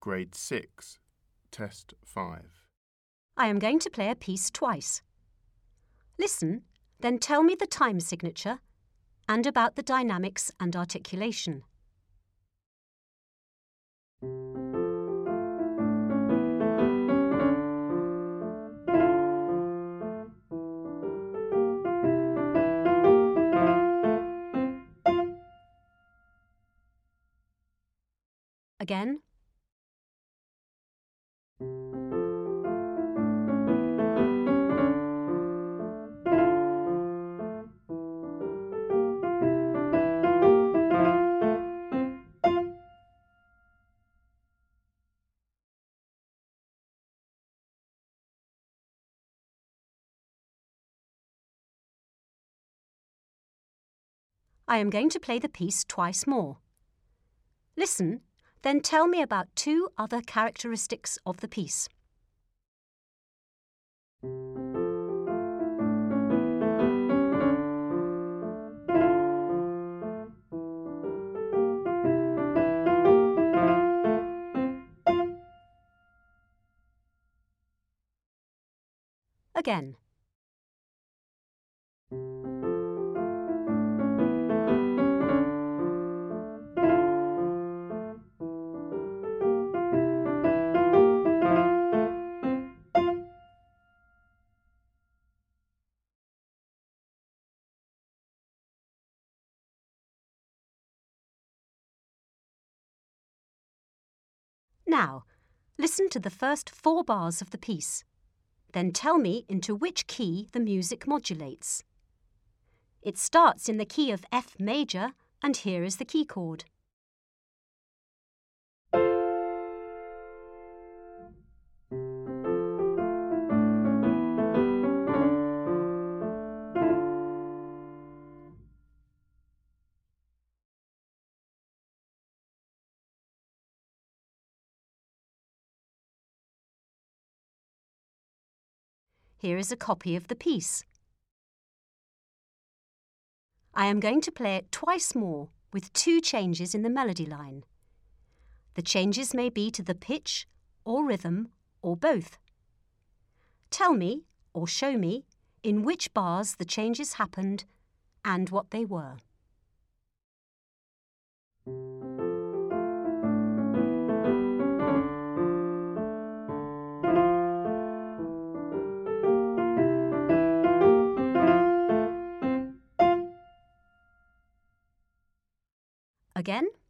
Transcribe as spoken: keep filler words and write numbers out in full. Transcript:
Grade six, Test five. I am going to play a piece twice. Listen, then tell me the time signature and about the dynamics and articulation. Again. I am going to play the piece twice more. Listen, then tell me about two other characteristics of the piece. Again. Now, listen to the first four bars of the piece. Then tell me into which key the music modulates. It starts in the key of F major, and here is the key chord. Here is a copy of the piece. I am going to play it twice more with two changes in the melody line. The changes may be to the pitch or rhythm or both. Tell me or show me in which bars the changes happened and what they were. Again.